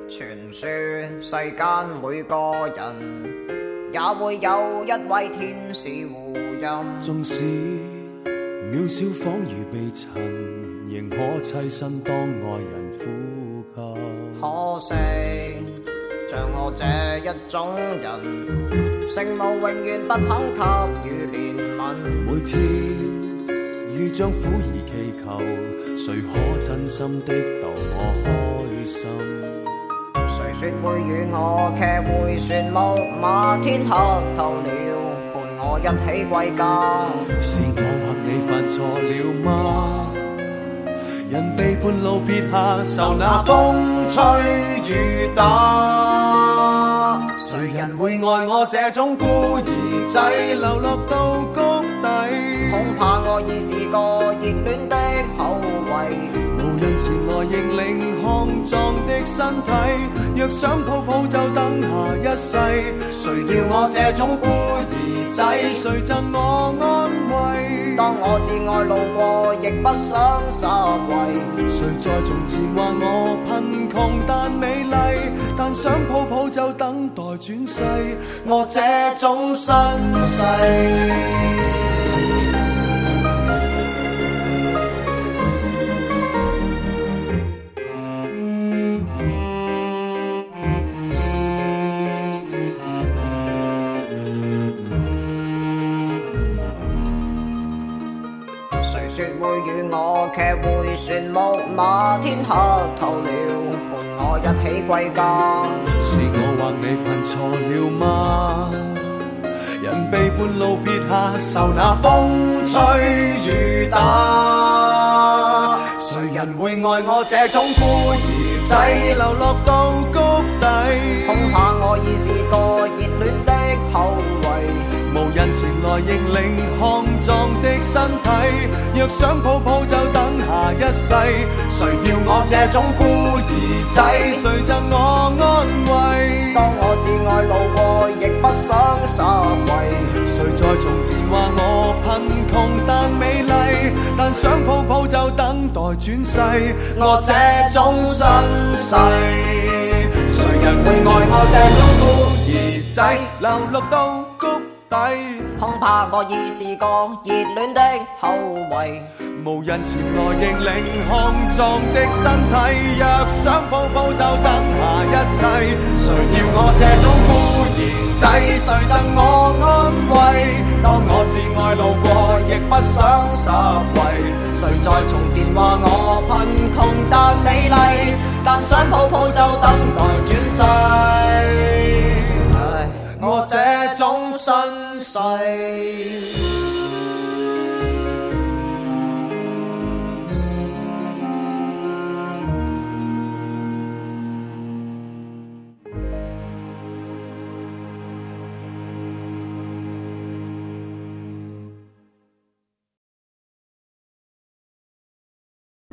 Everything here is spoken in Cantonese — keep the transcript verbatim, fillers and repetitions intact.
傳說世間每個人也會有一位天使護蔭， 縱使渺小仿如被塵，仍可棲身當愛人呼吸。 可惜像我這一種人，聖母永遠不肯給予憐憫。 每天遇將苦而祈求，誰可真心的逗我開心？ 誰說會與我騎回旋木馬，天黑透了，伴我一起歸家。 是我或你犯錯了嗎？人被半路撇下，受那風吹雨打。誰人會愛我這種孤兒仔，流落到谷底？ 恐怕我已是個熱戀的後遺。 無人前來認領康壯的身體，若想抱抱就等下一世。誰要我這種孤兒仔？誰贈我安慰？ 當我至愛路過，亦不想實惠。 誰在從前話我貧窮但美麗，但想抱抱就等待轉世。我這種身世。 說會與我騎回旋木馬，天黑透了，伴我一起歸家。 是我或你犯錯了嗎？人被半路撇下，受那風吹雨打。誰人會愛我這種孤兒仔，流落到谷底？ 恐怕我已是個熱戀的後遺。 無人前來認領康壯的身體，若想抱抱就等下一世。誰要我這種孤兒仔？誰贈我安慰？ 當我至愛路過，亦不想實惠。 誰在從前話我貧窮但美麗，但想抱抱就等待轉世。我這種身世，誰人會愛我這種孤兒仔？流落到谷底， 恐怕我已是個熱戀的後遺。 無人前來認領康壯的身體，若想抱抱就等下一世。誰要我這種孤兒仔？誰贈我安慰？當我至愛路過，亦不想實惠。誰在從前話我貧窮但美麗，但想抱抱就等待轉世。 唉， 我這種身世。